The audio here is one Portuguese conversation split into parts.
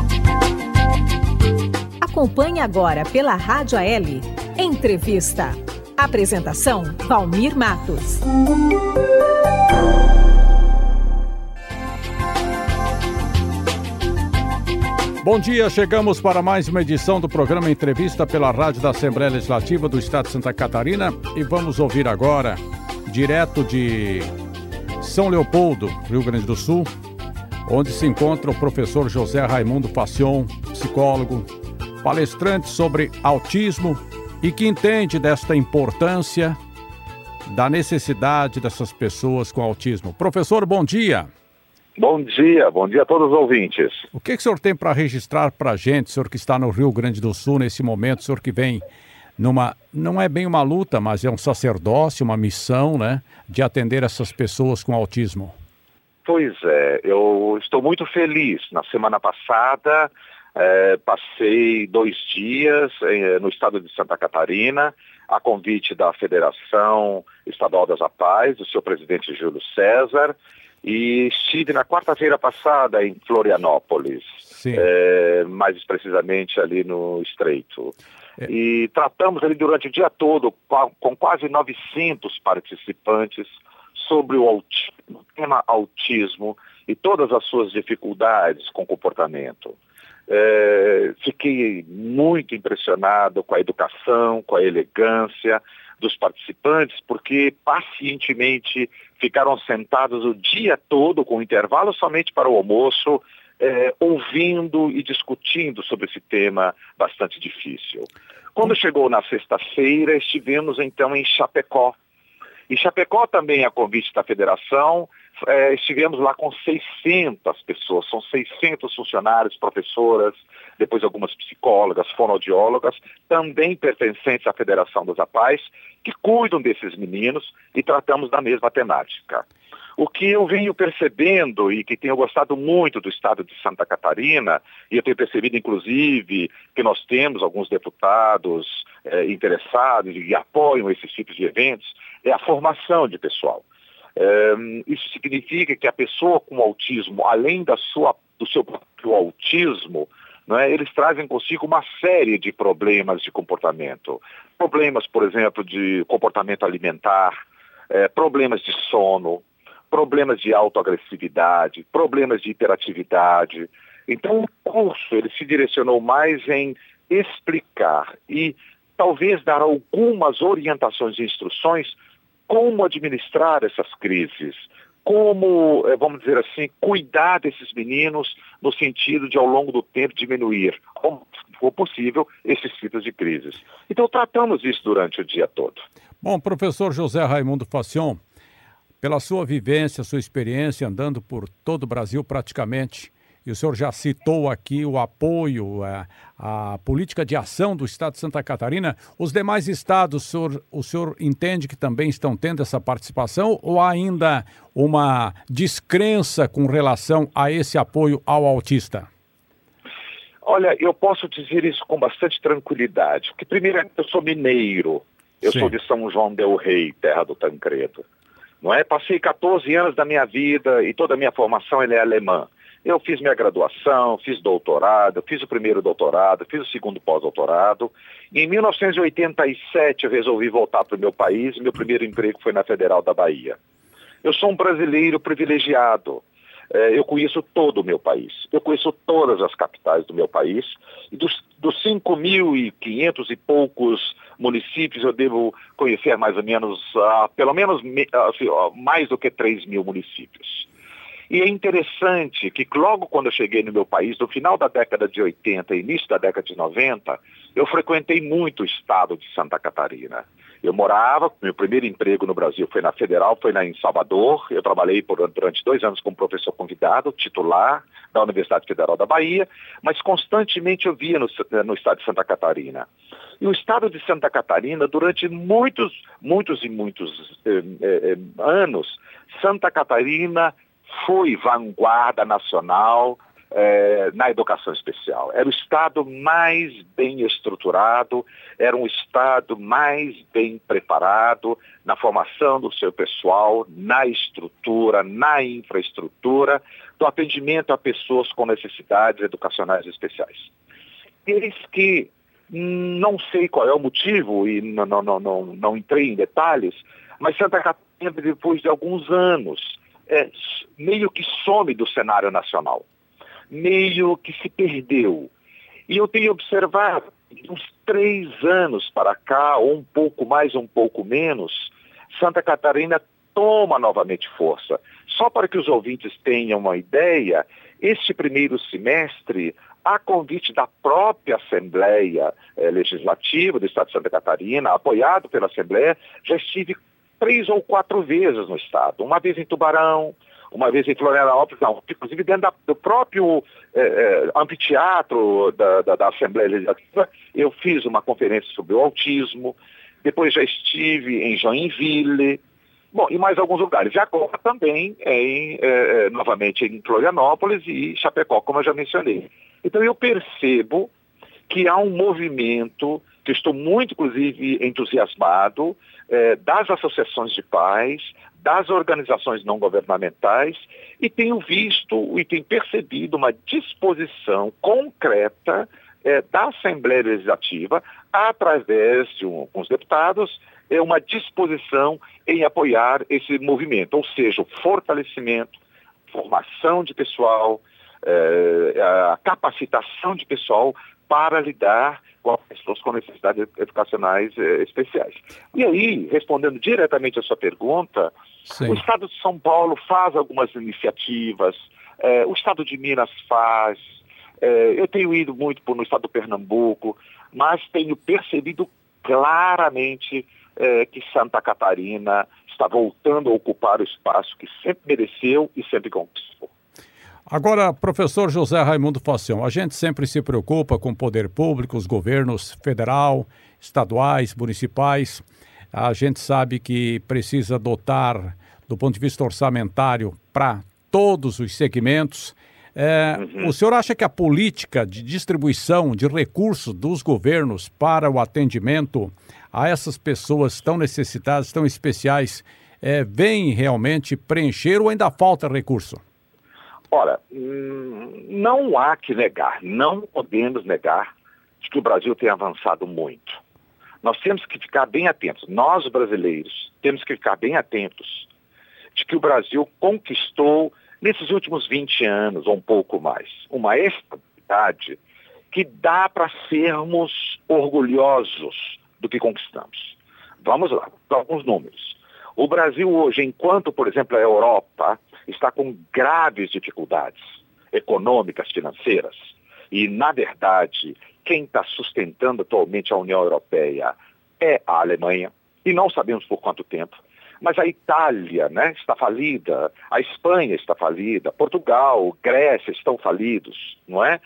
Acompanhe agora pela Rádio AL Entrevista. Apresentação: Valmir Matos. Bom dia, chegamos para mais uma edição do programa Entrevista pela Rádio da Assembleia Legislativa do Estado de Santa Catarina e vamos ouvir agora, direto de São Leopoldo, Rio Grande do Sul, onde se encontra o professor José Raimundo Fassion, psicólogo, palestrante sobre autismo e que entende desta importância da necessidade dessas pessoas com autismo. Professor, bom dia. Bom dia a todos os ouvintes. O que o senhor tem para registrar para a gente, o senhor que está no Rio Grande do Sul nesse momento, o senhor que vem não é bem uma luta, mas é um sacerdócio, uma missão, né, de atender essas pessoas com autismo? Pois é, eu estou muito feliz. Na semana passada, passei 2 dias no estado de Santa Catarina, a convite da Federação Estadual das APAES, do seu presidente Júlio César, e estive na quarta-feira passada em Florianópolis, mais precisamente ali no Estreito. E tratamos ali durante o dia todo com quase 900 participantes sobre o tema autismo e todas as suas dificuldades com o comportamento. Fiquei muito impressionado com a educação, com a elegância dos participantes, porque pacientemente ficaram sentados o dia todo, com intervalo somente para o almoço, ouvindo e discutindo sobre esse tema bastante difícil. Quando chegou na sexta-feira, estivemos então em Chapecó. Em Chapecó também, a convite da federação, estivemos lá com 600 pessoas, são 600 funcionários, professoras, depois algumas psicólogas, fonoaudiólogas, também pertencentes à Federação dos APAES, que cuidam desses meninos e tratamos da mesma temática. O que eu venho percebendo e que tenho gostado muito do estado de Santa Catarina, e eu tenho percebido inclusive que nós temos alguns deputados interessados e apoiam esses tipos de eventos, é a formação de pessoal. Isso significa que a pessoa com autismo, além do seu próprio autismo, eles trazem consigo uma série de problemas de comportamento. Problemas, por exemplo, de comportamento alimentar, problemas de sono, problemas de autoagressividade, problemas de hiperatividade. Então, o curso ele se direcionou mais em explicar e talvez dar algumas orientações e instruções como administrar essas crises, como, vamos dizer assim, cuidar desses meninos no sentido de, ao longo do tempo, diminuir, como for possível, esses tipos de crises. Então, tratamos isso durante o dia todo. Bom, professor José Raimundo Fassion, pela sua vivência, sua experiência, andando por todo o Brasil praticamente, e o senhor já citou aqui o apoio, a política de ação do Estado de Santa Catarina. Os demais estados, o senhor entende que também estão tendo essa participação ou há ainda uma descrença com relação a esse apoio ao autista? Olha, eu posso dizer isso com bastante tranquilidade, porque primeiro eu sou mineiro, eu sou de São João del Rei, terra do Tancredo. Passei 14 anos da minha vida e toda a minha formação é alemã. Eu fiz minha graduação, fiz doutorado, fiz o primeiro doutorado, fiz o segundo pós-doutorado. Em 1987 eu resolvi voltar para o meu país, meu primeiro emprego foi na Federal da Bahia. Eu sou um brasileiro privilegiado. Eu conheço todo o meu país, eu conheço todas as capitais do meu país, e dos 5.500 e poucos municípios eu devo conhecer mais ou menos, pelo menos mais do que 3.000 municípios. E é interessante que logo quando eu cheguei no meu país, no final da década de 80 e início da década de 90, eu frequentei muito o estado de Santa Catarina. Eu morava, meu primeiro emprego no Brasil foi na Federal, foi em Salvador. Eu trabalhei durante 2 anos como professor convidado, titular da Universidade Federal da Bahia, mas constantemente eu via no estado de Santa Catarina. E o estado de Santa Catarina, durante muitos anos, Santa Catarina foi vanguarda nacional na educação especial. Era o estado mais bem estruturado, era um estado mais bem preparado na formação do seu pessoal, na estrutura, na infraestrutura, do atendimento a pessoas com necessidades educacionais especiais. Eis que não sei qual é o motivo e não entrei em detalhes, mas Santa Catarina, depois de alguns anos, meio que some do cenário nacional, meio que se perdeu. E eu tenho observado, uns 3 anos para cá, ou um pouco mais, um pouco menos, Santa Catarina toma novamente força. Só para que os ouvintes tenham uma ideia, este primeiro semestre, a convite da própria Assembleia Legislativa do Estado de Santa Catarina, apoiado pela Assembleia, já estive 3 ou 4 vezes no Estado. Uma vez em Tubarão, uma vez em Florianópolis, inclusive dentro do próprio anfiteatro da Assembleia Legislativa, eu fiz uma conferência sobre o autismo, depois já estive em Joinville, bom, e mais alguns lugares. E agora também novamente em Florianópolis e Chapecó, como eu já mencionei. Então eu percebo que há um movimento, que eu estou muito, inclusive, entusiasmado, das associações de pais, das organizações não governamentais, e tenho visto e tenho percebido uma disposição concreta da Assembleia Legislativa, através de uns deputados, uma disposição em apoiar esse movimento, ou seja, o fortalecimento, formação de pessoal, a capacitação de pessoal para lidar com as pessoas com necessidades educacionais especiais. E aí, respondendo diretamente a sua pergunta, sim, o Estado de São Paulo faz algumas iniciativas, o Estado de Minas faz, eu tenho ido muito no Estado do Pernambuco, mas tenho percebido claramente que Santa Catarina está voltando a ocupar o espaço que sempre mereceu e sempre conquistou. Agora, professor José Raimundo Faccion, a gente sempre se preocupa com o poder público, os governos federal, estaduais, municipais. A gente sabe que precisa dotar, do ponto de vista orçamentário, para todos os segmentos. O senhor acha que a política de distribuição de recursos dos governos para o atendimento a essas pessoas tão necessitadas, tão especiais, vem realmente preencher ou ainda falta recurso? Ora, não há que negar, não podemos negar de que o Brasil tem avançado muito. Nós temos que ficar bem atentos, nós brasileiros temos que ficar bem atentos de que o Brasil conquistou, nesses últimos 20 anos, ou um pouco mais, uma estabilidade que dá para sermos orgulhosos do que conquistamos. Vamos lá, alguns números. O Brasil hoje, enquanto, por exemplo, a Europa está com graves dificuldades econômicas, financeiras, e, na verdade, quem está sustentando atualmente a União Europeia é a Alemanha, e não sabemos por quanto tempo, mas a Itália, né, está falida, a Espanha está falida, Portugal, Grécia estão falidos, não é?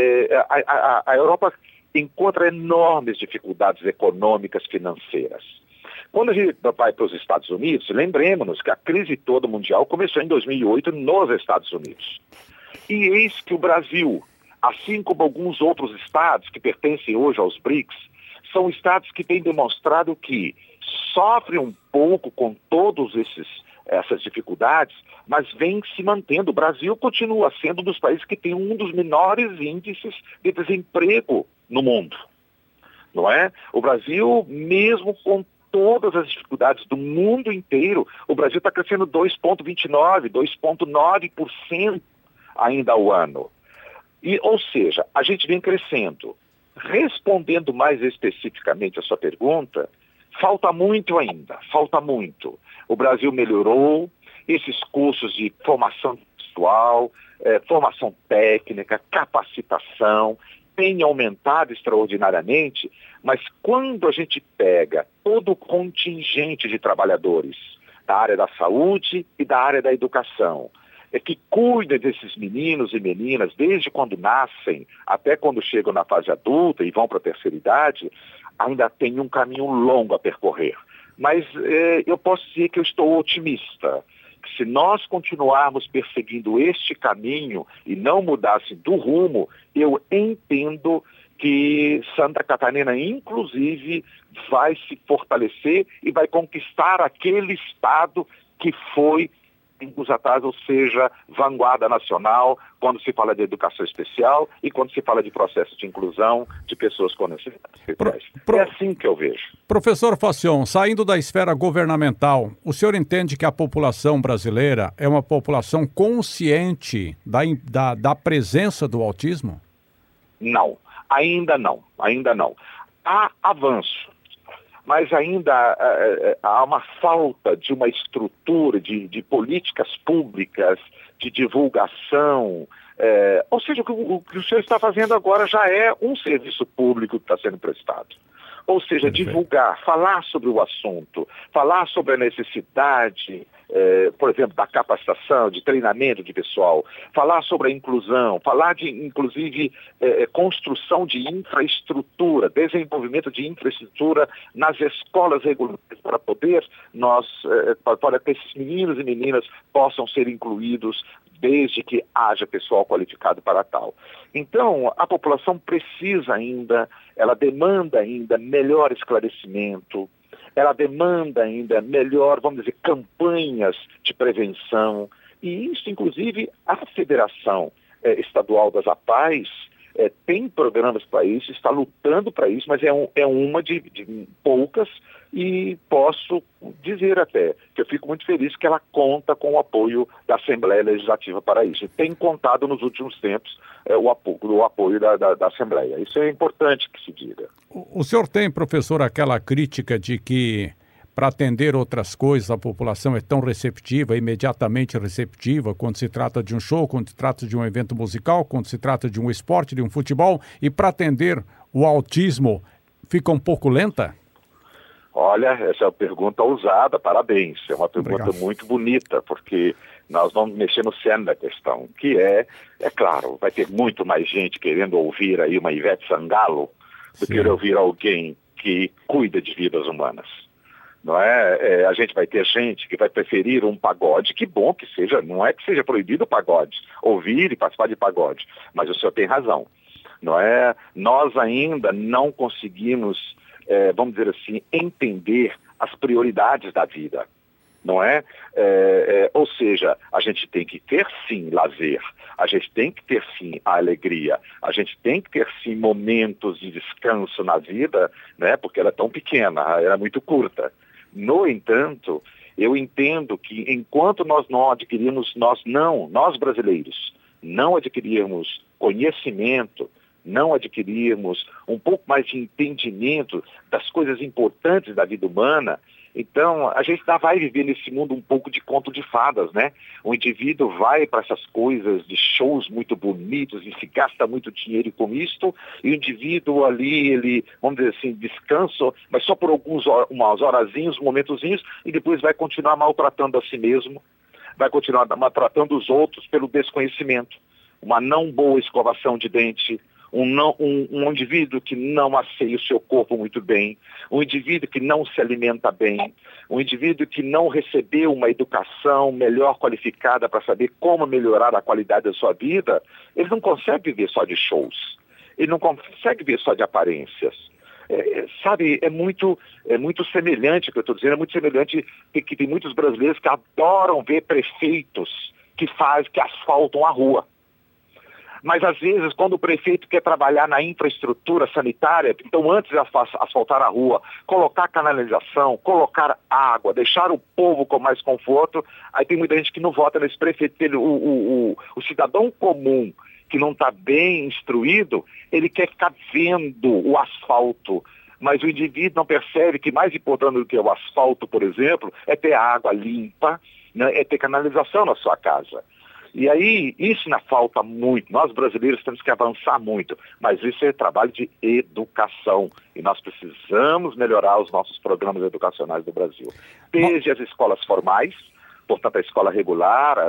A Europa encontra enormes dificuldades econômicas, financeiras. Quando a gente vai para os Estados Unidos, lembremos-nos que a crise toda mundial começou em 2008 nos Estados Unidos. E eis que o Brasil, assim como alguns outros estados que pertencem hoje aos BRICS, são estados que têm demonstrado que sofrem um pouco com todas essas dificuldades, mas vem se mantendo. O Brasil continua sendo um dos países que tem um dos menores índices de desemprego no mundo, não é? O Brasil, mesmo com todas as dificuldades do mundo inteiro, o Brasil está crescendo 2,29%, 2,9% ainda ao ano. Ou seja, a gente vem crescendo. Respondendo mais especificamente a sua pergunta, falta muito ainda, falta muito. O Brasil melhorou, esses cursos de formação pessoal, formação técnica, capacitação, tem aumentado extraordinariamente, mas quando a gente pega todo o contingente de trabalhadores da área da saúde e da área da educação, que cuida desses meninos e meninas desde quando nascem até quando chegam na fase adulta e vão para a terceira idade, ainda tem um caminho longo a percorrer. Mas eu posso dizer que eu estou otimista. Se nós continuarmos perseguindo este caminho e não mudassem do rumo, eu entendo que Santa Catarina, inclusive, vai se fortalecer e vai conquistar aquele estado que foi tempos atrás, ou seja, vanguarda nacional, quando se fala de educação especial e quando se fala de processo de inclusão de pessoas com necessidades especiais. É assim que eu vejo. Professor Facion, saindo da esfera governamental, o senhor entende que a população brasileira é uma população consciente da presença do autismo? Não, ainda não. Há avanço, mas ainda há uma falta de uma estrutura de políticas públicas, de divulgação. Ou seja, o que o senhor está fazendo agora já é um serviço público que está sendo prestado. Ou seja, divulgar, falar sobre o assunto, falar sobre a necessidade, por exemplo, da capacitação, de treinamento de pessoal, falar sobre a inclusão, falar de, inclusive, construção de infraestrutura, desenvolvimento de infraestrutura nas escolas regulares para poder para que esses meninos e meninas possam ser incluídos desde que haja pessoal qualificado para tal. Então, a população precisa ainda, ela demanda ainda melhor esclarecimento, ela demanda ainda melhor, vamos dizer, campanhas de prevenção. E isso, inclusive, a Federação Estadual das APAES tem programas para isso, está lutando para isso, mas é uma de poucas, e posso dizer até que eu fico muito feliz que ela conta com o apoio da Assembleia Legislativa para isso. E tem contado nos últimos tempos o apoio da Assembleia. Isso é importante que se diga. O senhor tem, professor, aquela crítica de que para atender outras coisas a população é tão receptiva, imediatamente receptiva, quando se trata de um show, quando se trata de um evento musical, quando se trata de um esporte, de um futebol, e para atender o autismo fica um pouco lenta? Olha, essa é uma pergunta ousada, parabéns. É uma pergunta muito bonita, porque nós vamos mexer no cerne da questão, que é claro, vai ter muito mais gente querendo ouvir aí uma Ivete Sangalo do que ouvir alguém que cuida de vidas humanas. Não é? A gente vai ter gente que vai preferir um pagode, que bom que seja, não é que seja proibido o pagode, ouvir e participar de pagode, mas o senhor tem razão. Não é? Nós ainda não conseguimos, vamos dizer assim, entender as prioridades da vida. Não é? Ou seja, a gente tem que ter sim lazer, a gente tem que ter sim a alegria, a gente tem que ter sim momentos de descanso na vida, né? Porque ela é tão pequena, ela é muito curta. No entanto, eu entendo que enquanto nós não adquirirmos, nós brasileiros, não adquirirmos conhecimento, não adquirirmos um pouco mais de entendimento das coisas importantes da vida humana, então a gente ainda vai viver nesse mundo um pouco de conto de fadas, né? O indivíduo vai para essas coisas de shows muito bonitos e se gasta muito dinheiro com isto, e o indivíduo ali, ele, vamos dizer assim, descansa, mas só por umas horazinhas, momentozinhos, e depois vai continuar maltratando a si mesmo, vai continuar maltratando os outros pelo desconhecimento, uma não boa escovação de dente, um indivíduo que não asseia o seu corpo muito bem, um indivíduo que não se alimenta bem, um indivíduo que não recebeu uma educação melhor qualificada para saber como melhorar a qualidade da sua vida, ele não consegue viver só de shows, ele não consegue viver só de aparências. Sabe, é muito semelhante o que eu estou dizendo, é muito semelhante que tem muitos brasileiros que adoram ver prefeitos que asfaltam a rua. Mas, às vezes, quando o prefeito quer trabalhar na infraestrutura sanitária, então, antes de asfaltar a rua, colocar canalização, colocar água, deixar o povo com mais conforto, aí tem muita gente que não vota nesse prefeito. O cidadão comum, que não está bem instruído, ele quer ficar vendo o asfalto. Mas o indivíduo não percebe que mais importante do que o asfalto, por exemplo, é ter água limpa, né, é ter canalização na sua casa. E aí, isso ainda falta muito. Nós brasileiros temos que avançar muito, mas isso é trabalho de educação. E nós precisamos melhorar os nossos programas educacionais do Brasil. Desde as escolas formais, portanto a escola regular,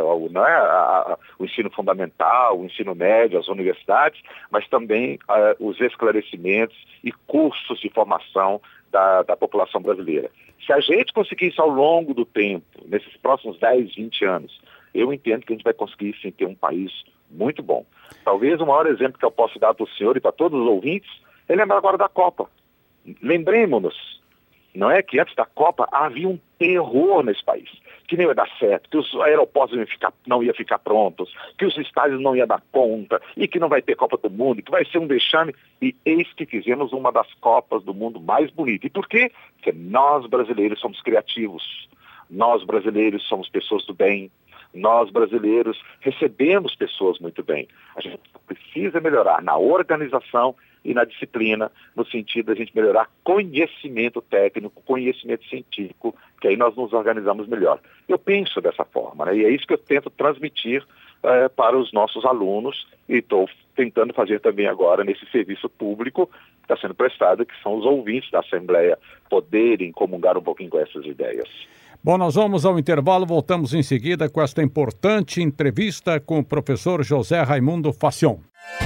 o ensino fundamental, o ensino médio, as universidades, mas também os esclarecimentos e cursos de formação da população brasileira. Se a gente conseguir isso ao longo do tempo, nesses próximos 10, 20 anos, eu entendo que a gente vai conseguir sim ter um país muito bom. Talvez o maior exemplo que eu posso dar para o senhor e para todos os ouvintes é lembrar agora da Copa. Lembremos-nos, não é que antes da Copa havia um terror nesse país, que nem ia dar certo, que os aeroportos não iam ficar prontos, que os estádios não iam dar conta, e que não vai ter Copa do Mundo, que vai ser um vexame. E eis que fizemos uma das Copas do Mundo mais bonitas. E por quê? Porque nós brasileiros somos criativos, nós brasileiros somos pessoas do bem, nós brasileiros recebemos pessoas muito bem. A gente precisa melhorar na organização e na disciplina, no sentido de a gente melhorar conhecimento técnico, conhecimento científico, que aí nós nos organizamos melhor. Eu penso dessa forma, né? E é isso que eu tento transmitir para os nossos alunos, e estou tentando fazer também agora nesse serviço público que está sendo prestado, que são os ouvintes da Assembleia poderem comungar um pouquinho com essas ideias. Bom, nós vamos ao intervalo, voltamos em seguida com esta importante entrevista com o professor José Raimundo Fassion.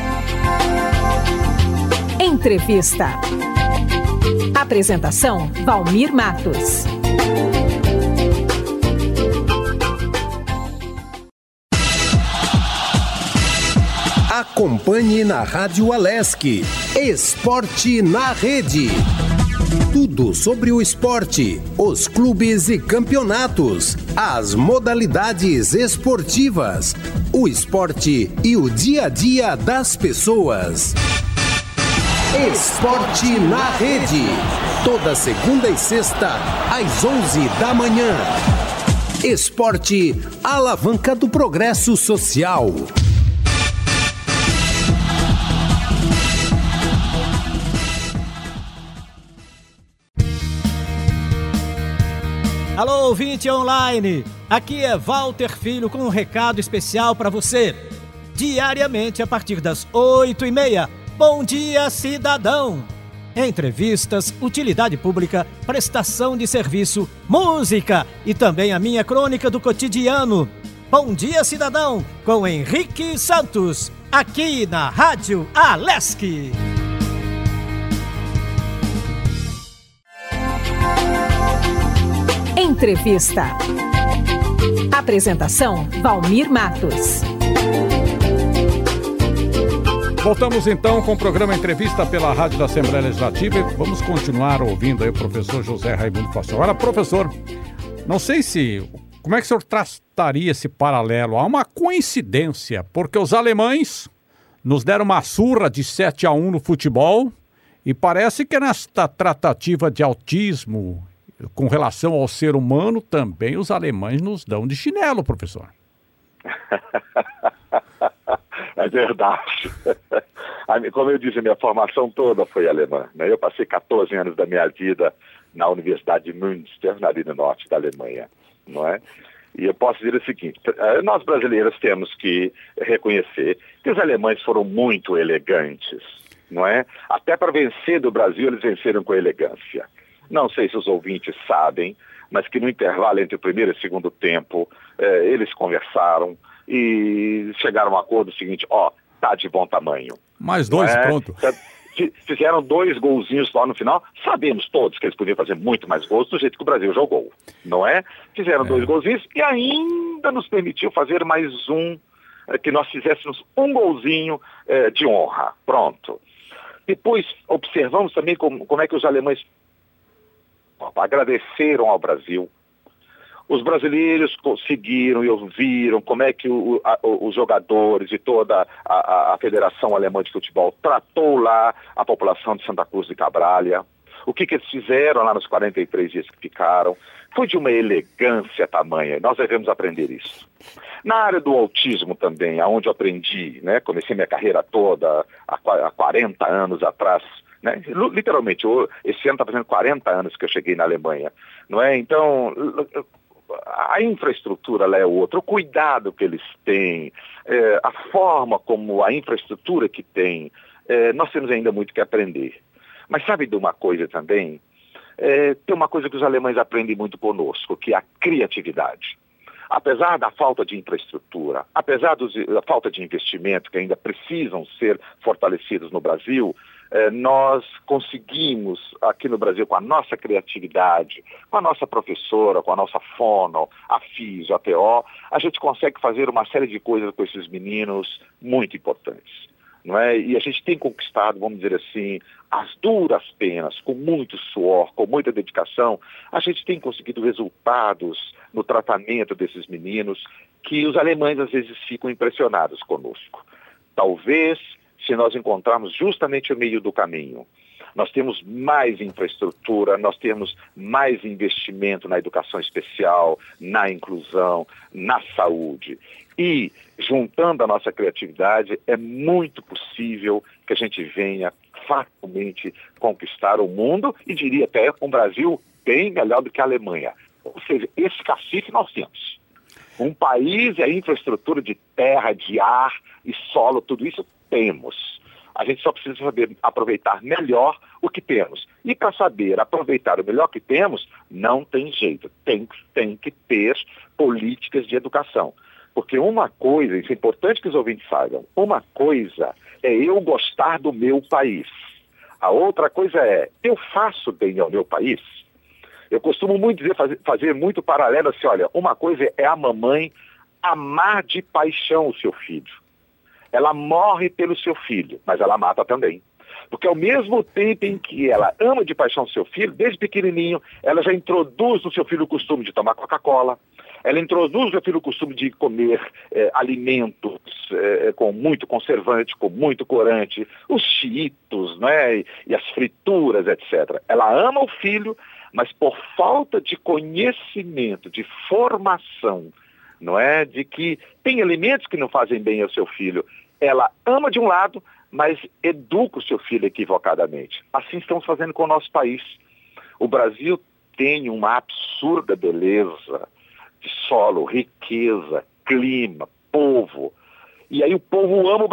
Entrevista. Apresentação, Valmir Matos. Acompanhe na Rádio Alesc, Esporte na Rede. Tudo sobre o esporte, os clubes e campeonatos, as modalidades esportivas, o esporte e o dia a dia das pessoas. Esporte na Rede, toda segunda e sexta, às 11 da manhã. Esporte, alavanca do progresso social. Alô, ouvinte online! Aqui é Walter Filho com um recado especial para você. Diariamente, a partir das 8h30, Bom Dia Cidadão. Entrevistas, utilidade pública, prestação de serviço, música e também a minha crônica do cotidiano. Bom Dia Cidadão, com Henrique Santos, aqui na Rádio Alesc. Entrevista. Apresentação, Valmir Matos. Voltamos então com o programa Entrevista pela Rádio da Assembleia Legislativa e vamos continuar ouvindo aí o professor José Raimundo Fassion. Agora, professor, não sei como é que o senhor trataria esse paralelo? Há uma coincidência, porque os alemães nos deram uma surra de 7-1 no futebol e parece que nesta tratativa de autismo com relação ao ser humano, também os alemães nos dão de chinelo, professor. É verdade. Como eu disse, a minha formação toda foi alemã, né? Eu passei 14 anos da minha vida na Universidade de Münster, na linha norte da Alemanha, não é? E eu posso dizer o seguinte, nós brasileiros temos que reconhecer que os alemães foram muito elegantes, não é? Até para vencer do Brasil, eles venceram com elegância. Não sei se os ouvintes sabem, mas que no intervalo entre o primeiro e o segundo tempo, eles conversaram e chegaram a um acordo seguinte, tá de bom tamanho. Mais dois, pronto. Fizeram 2 golzinhos lá no final. Sabemos todos que eles podiam fazer muito mais gols do jeito que o Brasil jogou, não é? Fizeram 2 golzinhos e ainda nos permitiu fazer mais um, que nós fizéssemos um golzinho de honra. Pronto. Depois observamos também como é que os alemães agradeceram ao Brasil. Os brasileiros conseguiram e ouviram como é que os jogadores e toda a Federação Alemã de Futebol tratou lá a população de Santa Cruz de Cabrália. O que eles fizeram lá nos 43 dias que ficaram. Foi de uma elegância tamanha. Nós devemos aprender isso. Na área do autismo também, aonde eu aprendi, né? Comecei minha carreira toda há 40 anos atrás, né? Literalmente, esse ano está fazendo 40 anos que eu cheguei na Alemanha, não é? Então, a infraestrutura lá é outra, o cuidado que eles têm, a forma como a infraestrutura que tem, nós temos ainda muito que aprender. Mas sabe de uma coisa também? Tem uma coisa que os alemães aprendem muito conosco, que é a criatividade. Apesar da falta de infraestrutura, apesar da falta de investimento que ainda precisam ser fortalecidos no Brasil, nós conseguimos aqui no Brasil, com a nossa criatividade, com a nossa professora, com a nossa fono, a FISO, a TO, a gente consegue fazer uma série de coisas com esses meninos muito importantes. não é? E a gente tem conquistado, vamos dizer assim, as duras penas, com muito suor, com muita dedicação, a gente tem conseguido resultados no tratamento desses meninos que os alemães às vezes ficam impressionados conosco. Talvez, se nós encontrarmos justamente o meio do caminho, nós temos mais infraestrutura, nós temos mais investimento na educação especial, na inclusão, na saúde. E, juntando a nossa criatividade, é muito possível que a gente venha facilmente conquistar o mundo e diria até um Brasil bem melhor do que a Alemanha. Ou seja, esse cacife nós temos. Um país e a infraestrutura de terra, de ar e solo, tudo isso temos. A gente só precisa saber aproveitar melhor o que temos. E para saber aproveitar o melhor que temos, não tem jeito. Tem que ter políticas de educação. Porque uma coisa, isso é importante que os ouvintes saibam, uma coisa é eu gostar do meu país. A outra coisa é, eu faço bem ao meu país? Eu costumo muito dizer, fazer muito paralelo assim, olha, uma coisa é a mamãe amar de paixão o seu filho. Ela morre pelo seu filho, mas ela mata também. Porque ao mesmo tempo em que ela ama de paixão o seu filho, desde pequenininho, ela já introduz no seu filho o costume de tomar Coca-Cola, ela introduz no seu filho o costume de comer alimentos com muito conservante, com muito corante, os cheetos, né, e as frituras, etc. Ela ama o filho, mas por falta de conhecimento, de formação, não é? De que tem alimentos que não fazem bem ao seu filho. Ela ama de um lado, mas educa o seu filho equivocadamente. Assim estamos fazendo com o nosso país. O Brasil tem uma absurda beleza de solo, riqueza, clima, povo. E aí o povo ama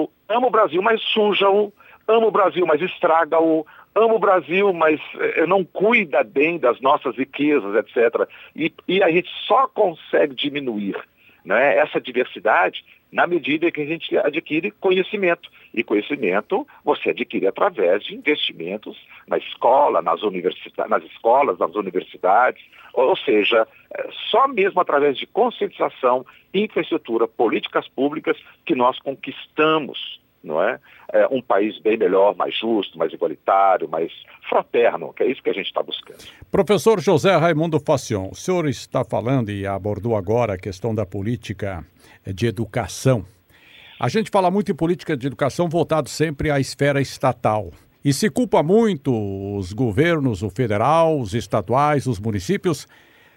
o Brasil, mas suja-o, ama o Brasil, mas estraga-o, ama o Brasil, mas não cuida bem das nossas riquezas, etc. E a gente só consegue diminuir, né, essa diversidade na medida que a gente adquire conhecimento. E conhecimento você adquire através de investimentos na escola, nas escolas, nas universidades, ou seja, só mesmo através de conscientização, infraestrutura, políticas públicas que nós conquistamos, não é? Um país bem melhor, mais justo, mais igualitário, mais fraterno, que é isso que a gente está buscando. Professor José Raimundo Faccion, o senhor está falando e abordou agora a questão da política de educação. A gente fala muito em política de educação voltado sempre à esfera estatal. E se culpa muito os governos, o federal, os estaduais, os municípios.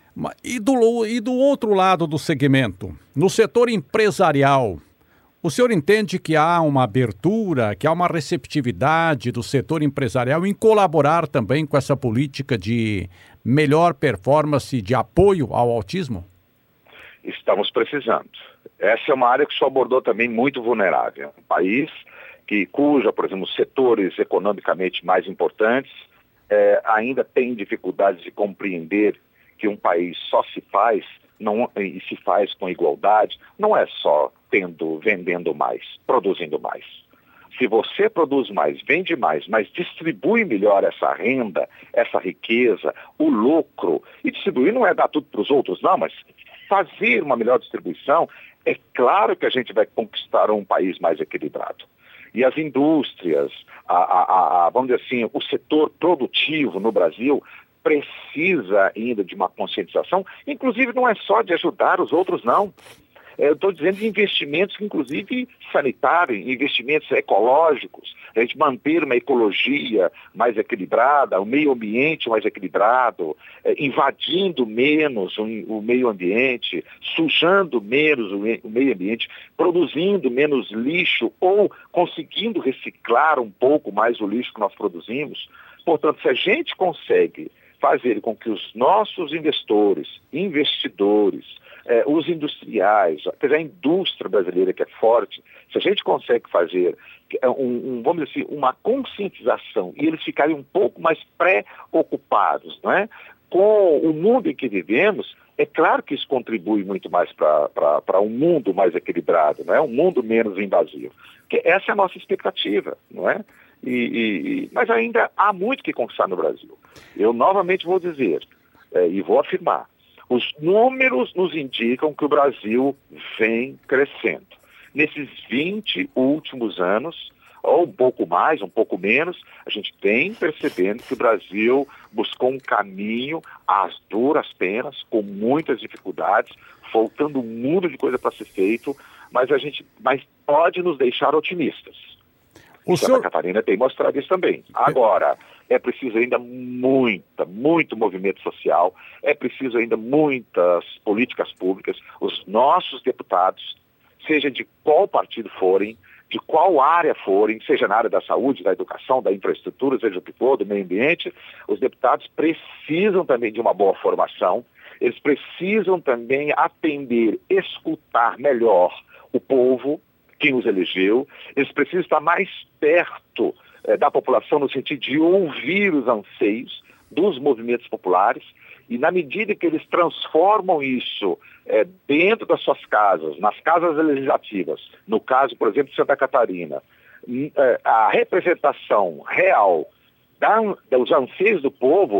E do outro lado do segmento, no setor empresarial, o senhor entende que há uma abertura, que há uma receptividade do setor empresarial em colaborar também com essa política de melhor performance, de apoio ao autismo? Estamos precisando. Essa é uma área que o senhor abordou também muito vulnerável. Um país cuja, por exemplo, setores economicamente mais importantes ainda tem dificuldades de compreender que um país só se faz e se faz com igualdade, não é só vendendo mais, produzindo mais. Se você produz mais, vende mais, mas distribui melhor essa renda, essa riqueza, o lucro, e distribuir não é dar tudo para os outros, não, mas fazer uma melhor distribuição, é claro que a gente vai conquistar um país mais equilibrado. E as indústrias, vamos dizer assim, o setor produtivo no Brasil precisa ainda de uma conscientização, inclusive não é só de ajudar os outros, não. Eu estou dizendo de investimentos, inclusive sanitários, investimentos ecológicos, a gente manter uma ecologia mais equilibrada, o meio ambiente mais equilibrado, invadindo menos o meio ambiente, sujando menos o meio ambiente, produzindo menos lixo ou conseguindo reciclar um pouco mais o lixo que nós produzimos. Portanto, se a gente consegue fazer com que os nossos investidores, os industriais, a indústria brasileira que é forte, se a gente consegue fazer vamos dizer assim, uma conscientização e eles ficarem um pouco mais preocupados, não é? Com o mundo em que vivemos, é claro que isso contribui muito mais para um mundo mais equilibrado, não é? Um mundo menos invasivo. Porque essa é a nossa expectativa, não é? Mas ainda há muito que conquistar no Brasil. Eu novamente vou dizer e vou afirmar, os números nos indicam que o Brasil vem crescendo. Nesses 20 últimos anos, ou um pouco mais, um pouco menos, a gente tem percebendo que o Brasil buscou um caminho às duras penas, com muitas dificuldades, faltando um mundo de coisa para ser feito, mas pode nos deixar otimistas. Santa Catarina tem mostrado isso também. Agora, é preciso ainda muito movimento social, é preciso ainda muitas políticas públicas. Os nossos deputados, seja de qual partido forem, de qual área forem, seja na área da saúde, da educação, da infraestrutura, seja o que for, do meio ambiente, os deputados precisam também de uma boa formação, eles precisam também atender, escutar melhor o povo, quem os elegeu, eles precisam estar mais perto da população no sentido de ouvir os anseios dos movimentos populares, e na medida que eles transformam isso dentro das suas casas, nas casas legislativas, no caso, por exemplo, de Santa Catarina, a representação real dos anseios do povo,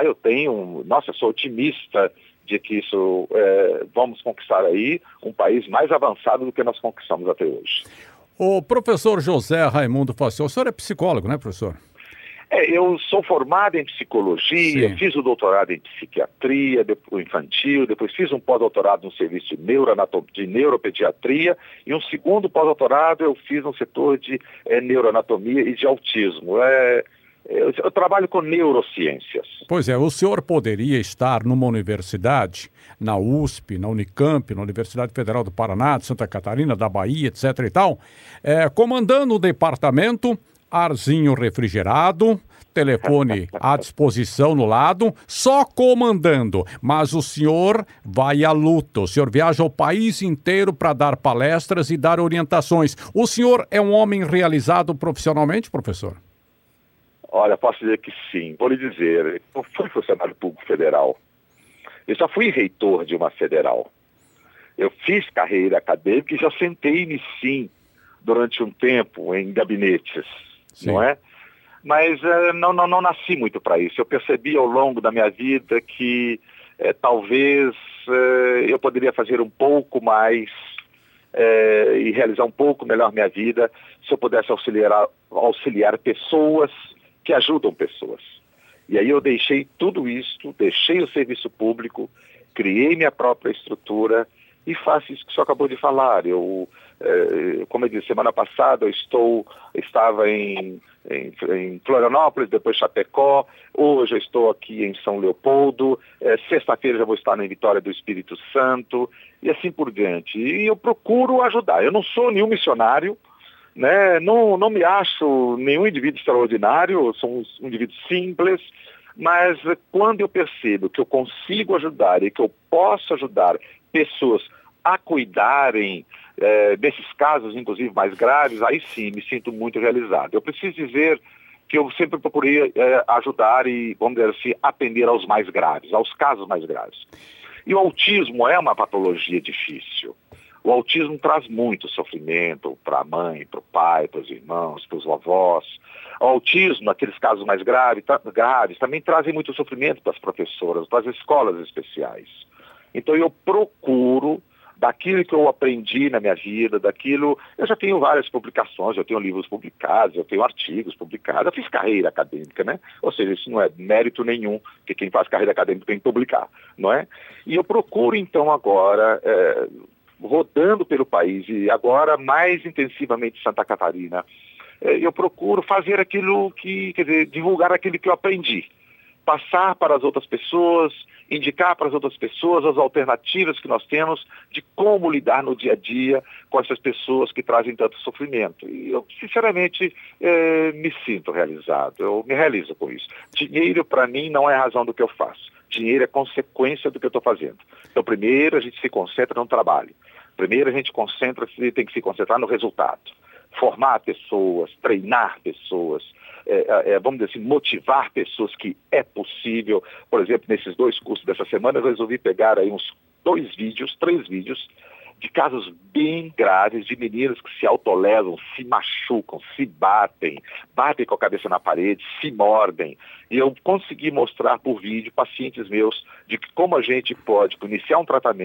eu sou otimista de que isso vamos conquistar aí um país mais avançado do que nós conquistamos até hoje. O professor José Raimundo Faciol, o senhor é psicólogo, né, professor? Eu sou formado em psicologia, Sim. fiz o doutorado em psiquiatria infantil, depois fiz um pós-doutorado no serviço de neuropediatria e um segundo pós-doutorado eu fiz no setor de neuroanatomia e de autismo. Eu trabalho com neurociências. Pois é, o senhor poderia estar numa universidade, na USP, na Unicamp, na Universidade Federal do Paraná, de Santa Catarina, da Bahia, etc. e tal, comandando o departamento, arzinho refrigerado, telefone à disposição no lado, só comandando. Mas o senhor vai à luta, o senhor viaja o país inteiro para dar palestras e dar orientações. O senhor é um homem realizado profissionalmente, professor? Olha, posso dizer que sim. Vou lhe dizer, eu fui funcionário público federal. Eu já fui reitor de uma federal. Eu fiz carreira acadêmica e já sentei-me, sim, durante um tempo em gabinetes, sim. Não é? Mas não nasci muito para isso. Eu percebi ao longo da minha vida que talvez eu poderia fazer um pouco mais e realizar um pouco melhor minha vida se eu pudesse auxiliar pessoas que ajudam pessoas. E aí eu deixei tudo isso, deixei o serviço público, criei minha própria estrutura e faço isso que o senhor acabou de falar. Como eu disse, semana passada estava em Florianópolis, depois Chapecó, hoje eu estou aqui em São Leopoldo, sexta-feira já vou estar em Vitória do Espírito Santo e assim por diante. E eu procuro ajudar. Eu não sou nenhum missionário, né? Não me acho nenhum indivíduo extraordinário, eu sou um indivíduo simples, mas quando eu percebo que eu consigo ajudar e que eu posso ajudar pessoas a cuidarem desses casos, inclusive mais graves, aí sim me sinto muito realizado. Eu preciso dizer que eu sempre procurei ajudar e, vamos dizer assim, atender aos mais graves, aos casos mais graves. E o autismo é uma patologia difícil. O autismo traz muito sofrimento para a mãe, para o pai, para os irmãos, para os avós. O autismo, naqueles casos mais graves, também trazem muito sofrimento para as professoras, para as escolas especiais. Então eu procuro, daquilo que eu aprendi na minha vida, eu já tenho várias publicações, eu tenho livros publicados, eu tenho artigos publicados, eu fiz carreira acadêmica, né? Ou seja, isso não é mérito nenhum, que quem faz carreira acadêmica tem que publicar, não é? E eu procuro então agora, rodando pelo país e agora mais intensivamente em Santa Catarina, eu procuro fazer divulgar aquilo que eu aprendi, passar para as outras pessoas, indicar para as outras pessoas as alternativas que nós temos de como lidar no dia a dia com essas pessoas que trazem tanto sofrimento. E eu, sinceramente, me sinto realizado, eu me realizo com isso. Dinheiro, para mim, não é a razão do que eu faço. Dinheiro é consequência do que eu estou fazendo. Então, primeiro, a gente se concentra no trabalho. Primeiro, a gente tem que se concentrar no resultado. Formar pessoas, treinar pessoas, vamos dizer assim, motivar pessoas que é possível. Por exemplo, nesses 2 cursos dessa semana, eu resolvi pegar aí uns 3 vídeos de casos bem graves de meninas que se autolesam, se machucam, se batem com a cabeça na parede, se mordem. E eu consegui mostrar por vídeo pacientes meus de que como a gente pode iniciar um tratamento,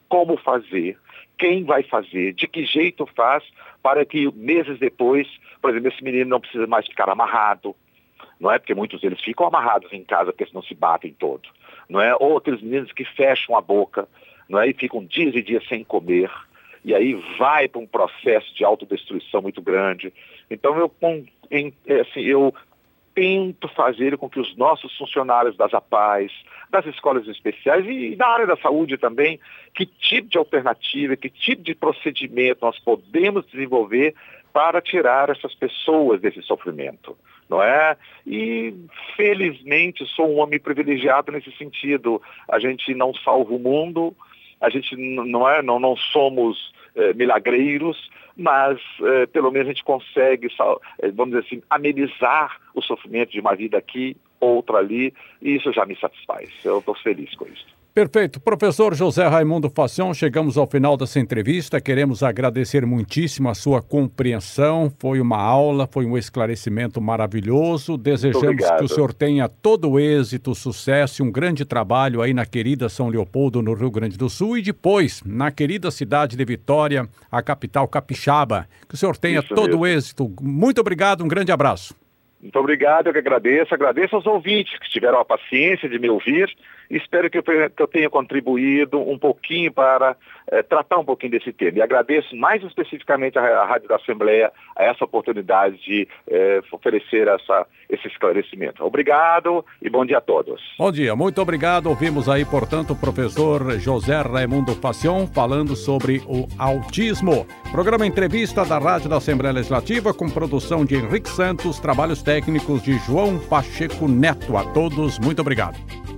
como fazer, quem vai fazer, de que jeito faz, para que meses depois, por exemplo, esse menino não precisa mais ficar amarrado, não é? Porque muitos deles ficam amarrados em casa porque senão se batem todo, não é? Ou aqueles meninos que fecham a boca, não é? E ficam dias e dias sem comer, e aí vai para um processo de autodestruição muito grande. Então eu tento fazer com que os nossos funcionários das APAES, das escolas especiais e da área da saúde também, que tipo de alternativa, que tipo de procedimento nós podemos desenvolver para tirar essas pessoas desse sofrimento, não é? E felizmente sou um homem privilegiado nesse sentido. A gente não salva o mundo, a gente não somos milagreiros, mas pelo menos a gente consegue, vamos dizer assim, amenizar o sofrimento de uma vida aqui, outra ali, e isso já me satisfaz. Eu estou feliz com isso. Perfeito. Professor José Raimundo Facion, chegamos ao final dessa entrevista. Queremos agradecer muitíssimo a sua compreensão. Foi uma aula, foi um esclarecimento maravilhoso. Desejamos que o senhor tenha todo o êxito, sucesso e um grande trabalho aí na querida São Leopoldo, no Rio Grande do Sul, e depois na querida cidade de Vitória, a capital capixaba. Que o senhor tenha todo o êxito. Muito obrigado, um grande abraço. Muito obrigado, eu que agradeço. Agradeço aos ouvintes que tiveram a paciência de me ouvir. Espero que eu tenha contribuído um pouquinho para tratar um pouquinho desse tema. E agradeço mais especificamente à Rádio da Assembleia a essa oportunidade de oferecer esse esclarecimento. Obrigado e bom dia a todos. Bom dia, muito obrigado. Ouvimos aí, portanto, o professor José Raimundo Facion falando sobre o autismo. Programa Entrevista da Rádio da Assembleia Legislativa com produção de Henrique Santos, trabalhos técnicos de João Pacheco Neto. A todos, muito obrigado.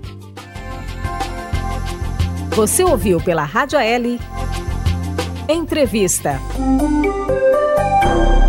Você ouviu pela Rádio AL Entrevista.